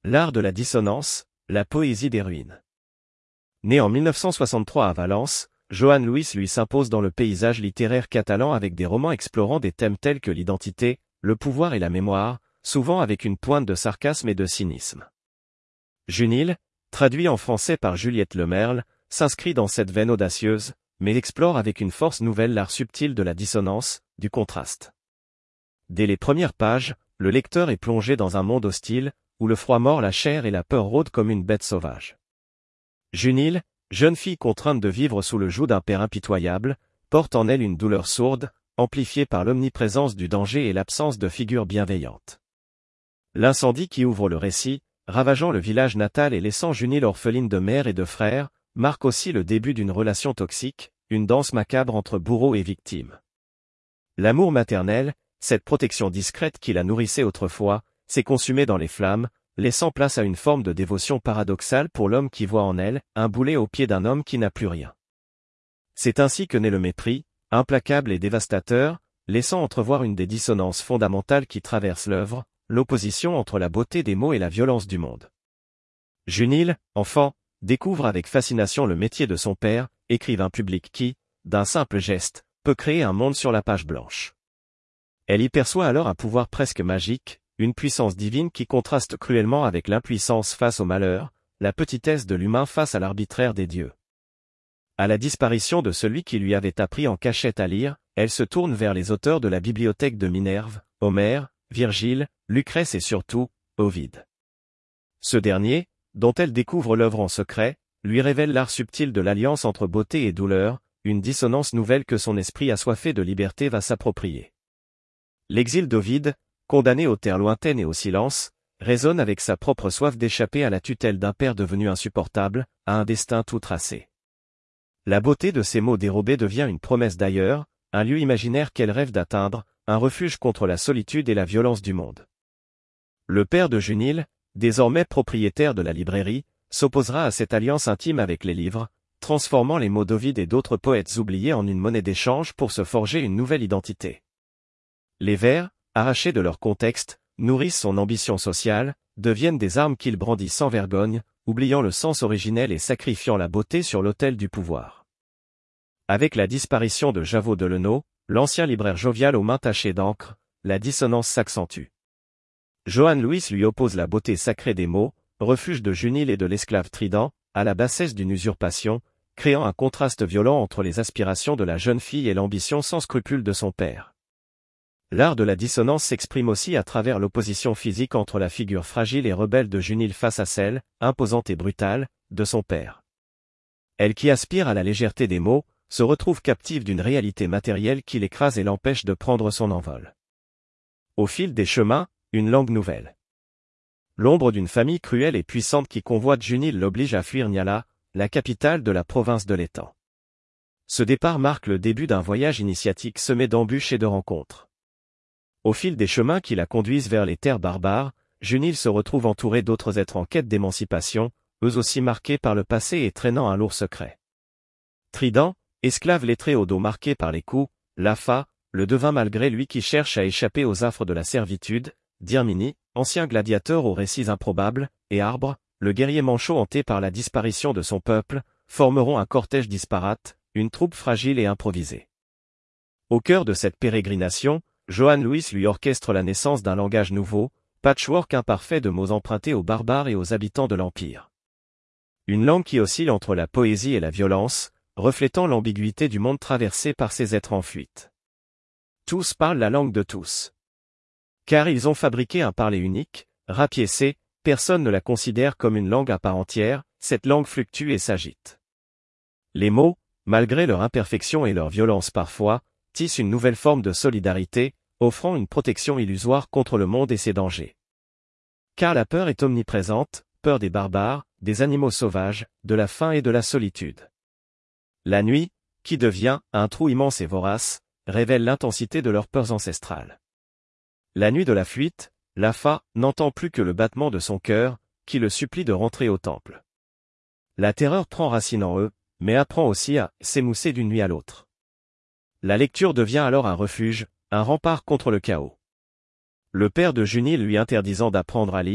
L'art de la dissonance, la poésie des ruines. Né en 1963 à Valence, Joan Luis lui s'impose dans le paysage littéraire catalan avec des romans explorant des thèmes tels que l'identité, le pouvoir et la mémoire, souvent avec une pointe de sarcasme et de cynisme. Junile, traduit en français par Juliette Lemerle, s'inscrit dans cette veine audacieuse, mais explore avec une force nouvelle l'art subtil de la dissonance, du contraste. Dès les premières pages, le lecteur est plongé dans un monde hostile, où le froid mord la chair et la peur rôde comme une bête sauvage. Junile, jeune fille contrainte de vivre sous le joug d'un père impitoyable, porte en elle une douleur sourde, amplifiée par l'omniprésence du danger et l'absence de figure bienveillante. L'incendie qui ouvre le récit, ravageant le village natal et laissant Junile orpheline de mère et de frère, marque aussi le début d'une relation toxique, une danse macabre entre bourreau et victime. L'amour maternel, cette protection discrète qui la nourrissait autrefois, s'est consumé dans les flammes, laissant place à une forme de dévotion paradoxale pour l'homme qui voit en elle un boulet au pied d'un homme qui n'a plus rien. C'est ainsi que naît le mépris, implacable et dévastateur, laissant entrevoir une des dissonances fondamentales qui traversent l'œuvre, l'opposition entre la beauté des mots et la violence du monde. Junile, enfant, découvre avec fascination le métier de son père, écrivain public qui, d'un simple geste, peut créer un monde sur la page blanche. Elle y perçoit alors un pouvoir presque magique, une puissance divine qui contraste cruellement avec l'impuissance face au malheur, la petitesse de l'humain face à l'arbitraire des dieux. À la disparition de celui qui lui avait appris en cachette à lire, elle se tourne vers les auteurs de la bibliothèque de Minerve, Homère, Virgile, Lucrèce et surtout, Ovide. Ce dernier, dont elle découvre l'œuvre en secret, lui révèle l'art subtil de l'alliance entre beauté et douleur, une dissonance nouvelle que son esprit assoiffé de liberté va s'approprier. L'exil d'Ovide, condamné aux terres lointaines et au silence, résonne avec sa propre soif d'échapper à la tutelle d'un père devenu insupportable, à un destin tout tracé. La beauté de ces mots dérobés devient une promesse d'ailleurs, un lieu imaginaire qu'elle rêve d'atteindre, un refuge contre la solitude et la violence du monde. Le père de Junile, désormais propriétaire de la librairie, s'opposera à cette alliance intime avec les livres, transformant les mots d'Ovide et d'autres poètes oubliés en une monnaie d'échange pour se forger une nouvelle identité. Les vers, arrachés de leur contexte, nourrissent son ambition sociale, deviennent des armes qu'il brandit sans vergogne, oubliant le sens originel et sacrifiant la beauté sur l'autel du pouvoir. Avec la disparition de Javot Deleno, l'ancien libraire jovial aux mains tachées d'encre, la dissonance s'accentue. Joan Luis lui oppose la beauté sacrée des mots, refuge de Junile et de l'esclave Trident, à la bassesse d'une usurpation, créant un contraste violent entre les aspirations de la jeune fille et l'ambition sans scrupule de son père. L'art de la dissonance s'exprime aussi à travers l'opposition physique entre la figure fragile et rebelle de Junile face à celle, imposante et brutale, de son père. Elle qui aspire à la légèreté des mots, se retrouve captive d'une réalité matérielle qui l'écrase et l'empêche de prendre son envol. Au fil des chemins, une langue nouvelle. L'ombre d'une famille cruelle et puissante qui convoite Junile l'oblige à fuir Nyala, la capitale de la province de l'Étang. Ce départ marque le début d'un voyage initiatique semé d'embûches et de rencontres. Au fil des chemins qui la conduisent vers les terres barbares, Junile se retrouve entourée d'autres êtres en quête d'émancipation, eux aussi marqués par le passé et traînant un lourd secret. Trident, esclave lettré au dos marqué par les coups, Lafa, le devin malgré lui qui cherche à échapper aux affres de la servitude, Dirmini, ancien gladiateur aux récits improbables, et Arbre, le guerrier manchot hanté par la disparition de son peuple, formeront un cortège disparate, une troupe fragile et improvisée. Au cœur de cette pérégrination, Joan Luis lui orchestre la naissance d'un langage nouveau, patchwork imparfait de mots empruntés aux barbares et aux habitants de l'Empire. Une langue qui oscille entre la poésie et la violence, reflétant l'ambiguïté du monde traversé par ces êtres en fuite. Tous parlent la langue de tous. Car ils ont fabriqué un parler unique, rapiécé, personne ne la considère comme une langue à part entière, cette langue fluctue et s'agite. Les mots, malgré leur imperfection et leur violence parfois, tissent une nouvelle forme de solidarité, offrant une protection illusoire contre le monde et ses dangers. Car la peur est omniprésente, peur des barbares, des animaux sauvages, de la faim et de la solitude. La nuit, qui devient un trou immense et vorace, révèle l'intensité de leurs peurs ancestrales. La nuit de la fuite, Lafa n'entend plus que le battement de son cœur, qui le supplie de rentrer au temple. La terreur prend racine en eux, mais apprend aussi à s'émousser d'une nuit à l'autre. La lecture devient alors un refuge, un rempart contre le chaos. Le père de Junile lui interdisant d'apprendre à lire,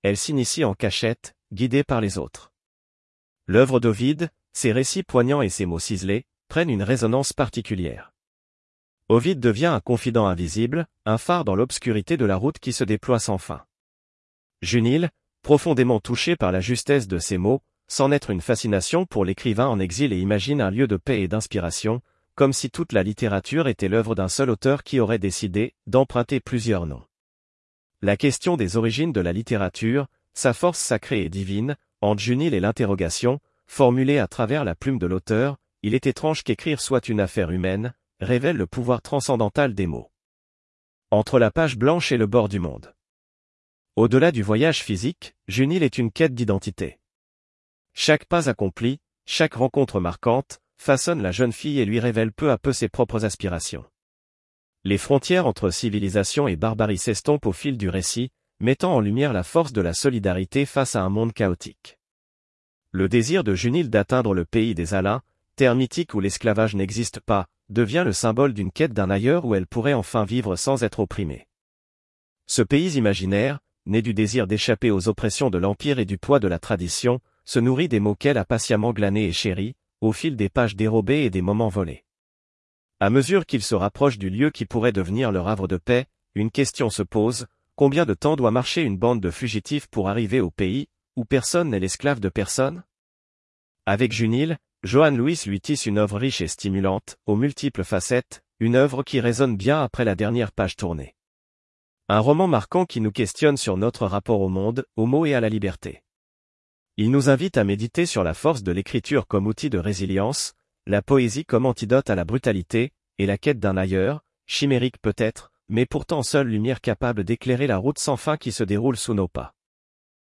elle s'initie en cachette, guidée par les autres. L'œuvre d'Ovide, ses récits poignants et ses mots ciselés, prennent une résonance particulière. Ovide devient un confident invisible, un phare dans l'obscurité de la route qui se déploie sans fin. Junil, profondément touché par la justesse de ses mots, s'en être une fascination pour l'écrivain en exil et imagine un lieu de paix et d'inspiration, comme si toute la littérature était l'œuvre d'un seul auteur qui aurait décidé d'emprunter plusieurs noms. La question des origines de la littérature, sa force sacrée et divine, entre Junil et l'interrogation, formulée à travers la plume de l'auteur, il est étrange qu'écrire soit une affaire humaine, révèle le pouvoir transcendantal des mots. Entre la page blanche et le bord du monde. Au-delà du voyage physique, Junil est une quête d'identité. Chaque pas accompli, chaque rencontre marquante, façonne la jeune fille et lui révèle peu à peu ses propres aspirations. Les frontières entre civilisation et barbarie s'estompent au fil du récit, mettant en lumière la force de la solidarité face à un monde chaotique. Le désir de Junil d'atteindre le pays des Alains, terre mythique où l'esclavage n'existe pas, devient le symbole d'une quête d'un ailleurs où elle pourrait enfin vivre sans être opprimée. Ce pays imaginaire, né du désir d'échapper aux oppressions de l'Empire et du poids de la tradition, se nourrit des mots qu'elle a patiemment glanés et chéris, au fil des pages dérobées et des moments volés. À mesure qu'ils se rapprochent du lieu qui pourrait devenir leur havre de paix, une question se pose, combien de temps doit marcher une bande de fugitifs pour arriver au pays, où personne n'est l'esclave de personne? Avec Junil, Johan Luis lui tisse une œuvre riche et stimulante, aux multiples facettes, une œuvre qui résonne bien après la dernière page tournée. Un roman marquant qui nous questionne sur notre rapport au monde, aux mots et à la liberté. Il nous invite à méditer sur la force de l'écriture comme outil de résilience, la poésie comme antidote à la brutalité, et la quête d'un ailleurs, chimérique peut-être, mais pourtant seule lumière capable d'éclairer la route sans fin qui se déroule sous nos pas.